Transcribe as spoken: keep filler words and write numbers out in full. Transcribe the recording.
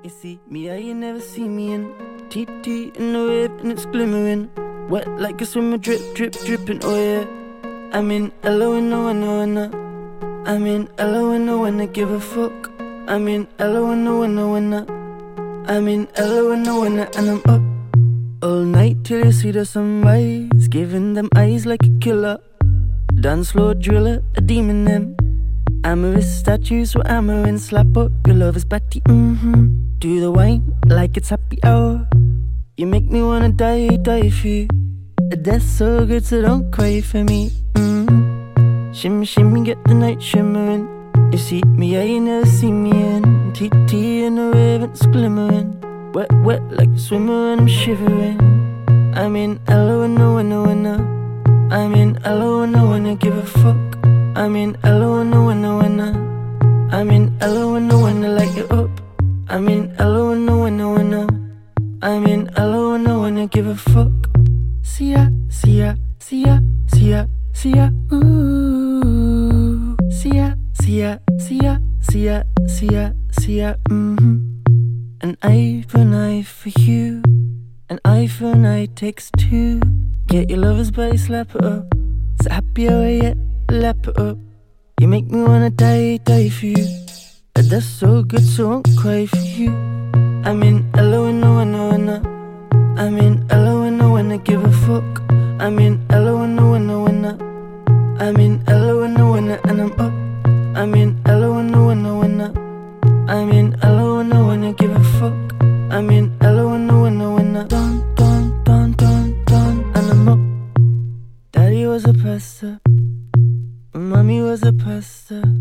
You see me, how you never see me in T T in the wave and it's glimmering. Wet like a swimmer, drip, drip, dripping, oh yeah. I'm in L O N O N O N O. I'm in L O N O N O, give a fuck. I'm in L O N O N O N O. I'm in L O N O N O and I'm up all night till you see the sunrise. Giving them eyes like a killer. Dance floor driller, a demon them. Amorous statues for amor and slap up your lover's body, mm-hmm. Do the wine like it's happy hour. You make me wanna die, die for you. A death so good, so don't cry for me, mm-hmm. Shimmy, shimmy, get the night shimmering. You see me, yeah, you never see me in T T in the wave, it's glimmering. Wet, wet like a swimmer and I'm shivering. I'm in L O N O N O N O. I'm in L O N O N O, give a fuck. I'm in L O N O N O N O. I'm in L O N O N O, light you up. I'm in L O N O N O N O. I'm in L O N O N O, give a fuck. See ya, see ya, see ya, see ya, see ya, ooh. See ya, see ya, see ya, see ya, see ya, see ya, mm-hmm. An eye for an eye for you. An eye for an eye takes two. Get your lover's body, slap it up. So happy hour yet, lap it up. You make me wanna die, die for you. But that's so good, so I won't cry for you. I'm in L O N O N O N O. I'm in L O N O N O, give a fuck. I'm in L O N O N O N O. I'm in L O N O N O and I'm up. I'm in L O N O N O N O. I'm in L O N O N O, give a fuck. I'm in L O N O N O N O. Dun, dun, dun, dun, dun, and I'm up. Daddy was a pastor. Mommy was a pastor.